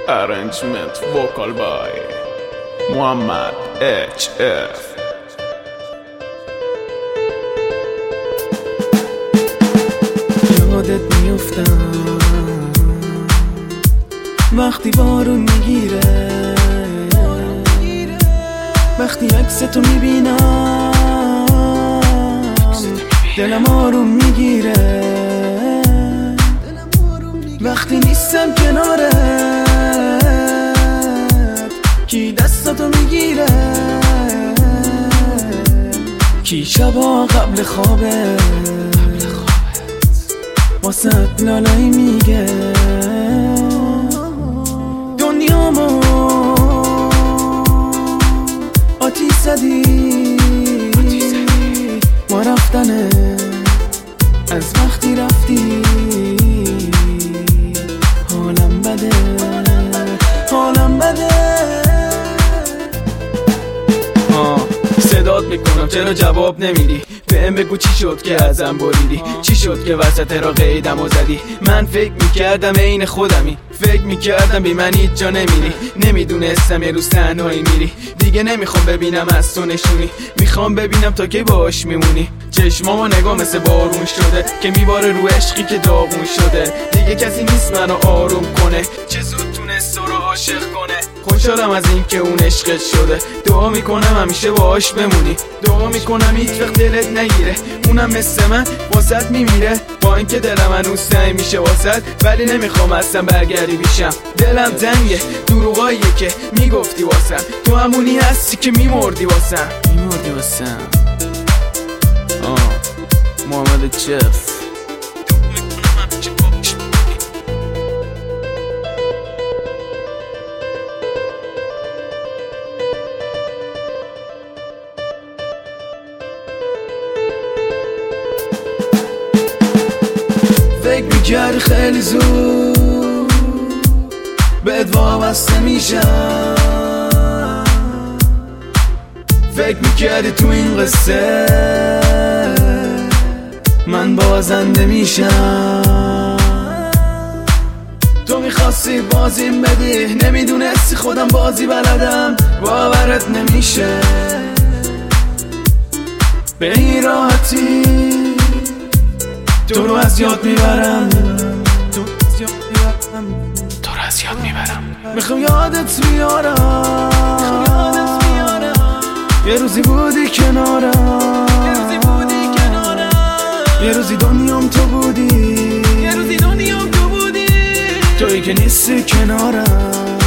Arrangement vocal by Muhammad HF. یادت میفتم وقتی بارون میگیره، وقتی عکستو میبینم دلم آروم میگیره، وقتی نیستم کنارت کی دستاتو میگیره، کی شبا قبل خوابت واسه لالایی میگه دنیامو آتیش زدی ما رفتنه از وقتی رفتی حالم بده حالم بده. صدات میکنم چرا جواب نمیدی؟ بهم بگو چی شد که ازم بریدی؟ چی شد که وسط را قیدم و زدی؟ من فکر میکردم عین خودمی، فکر میکردم بی من هیچ جا نمیری، نمیدونستم یه روز تنهایی میری. دیگه نمیخوام ببینم از تو نشونی، میخوام ببینم تا کی باش میمونی. چشمامو نگاه مثل بارون شده که میباره رو عشقی که داغون شده. دیگه کسی نیست منو آروم کنه، چه زود تونست تو رو عاشق کنه. خوشحالم از این که اون عشقت شده، دعا میکنم همیشه باهاش بمونی، دعا میکنم هیچ وقت دلت نگیره، اونم مثل من واسط میمیره. با اینکه دلم هنوز سعی میشه واسط، ولی نمیخوام اصلا برگردی بیشم. دلم تنگه دروغاییه که میگفتی واسم، تو همونی هستی که میمردی واسم. محمد HF. فکر میکردی خیلی زود بهت وابسته میشم، فکر میکردی تو این قصه من بازنده میشم. تو میخواستی بازیم بدی، نمیدونستی خودم بازی بلدم، باورت نمیشه به این راحتی تو رو از یاد میبرم، میخوام یادت بیارم یه روزی بودی کنارم، یه روزی دنیام تو بودی، تویی که نیستی کنارم.